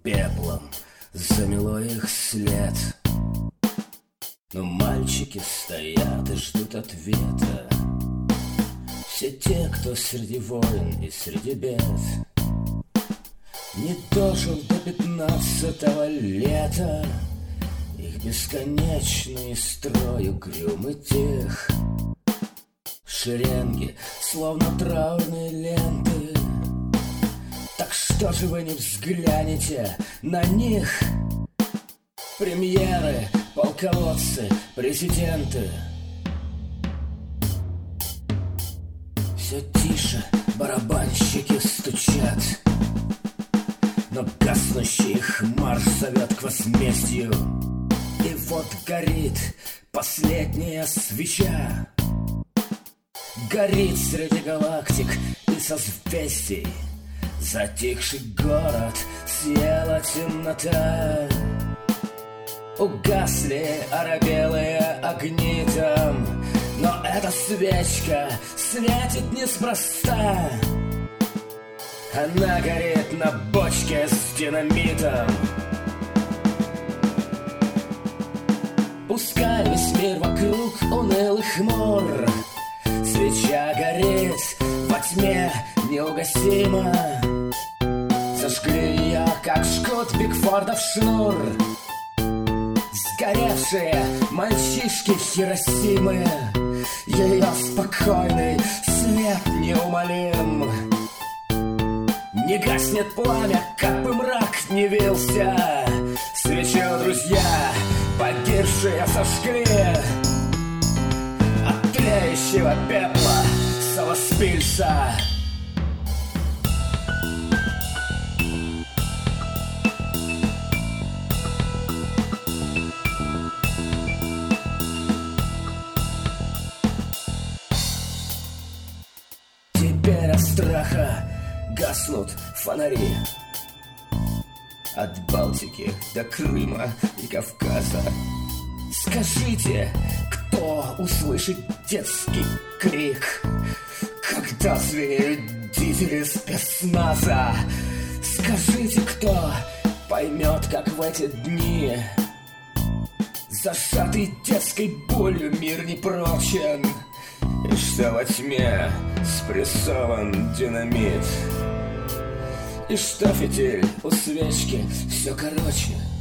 пеплом замело их след. Но мальчики стоят и ждут ответа. Все те, кто среди войн и среди бед не дожил до 15-го лета. Их бесконечный строй угрюм и тих, шеренги, словно траурные ленты. Так что же вы не взглянете на них? Премьеры, полководцы, президенты. Все тише барабанщики стучат, но гаснущий их марш зовет к возмездию. И вот горит последняя свеча, горит среди галактик и созвездий. Затихший город съела темнота. Угасли оробелые огни там, но эта свечка светит неспроста. Она горит на бочке с динамитом. Пускай весь мир вокруг уныл и хмур, свеча горит во тьме неугасимо. Зажгли ее, как жгут Бигфордов шнур. Сгоревшие мальчишки Хиросимы, ее спокойный свет неумолим. Не гаснет пламя, как бы мрак не вился. Свечу друзья погибшие сожгли. От тлеющего пепла Солоспильца. Теперь от страха гаснут фонари. От Балтики до Крыма и Кавказа. Скажите, кто услышит детский крик, когда звенеют дизели спецназа? Скажите, кто поймет, как в эти дни зажатый детской болью мир не прочен, и что во тьме спрессован динамит, и что фитиль у свечки все короче.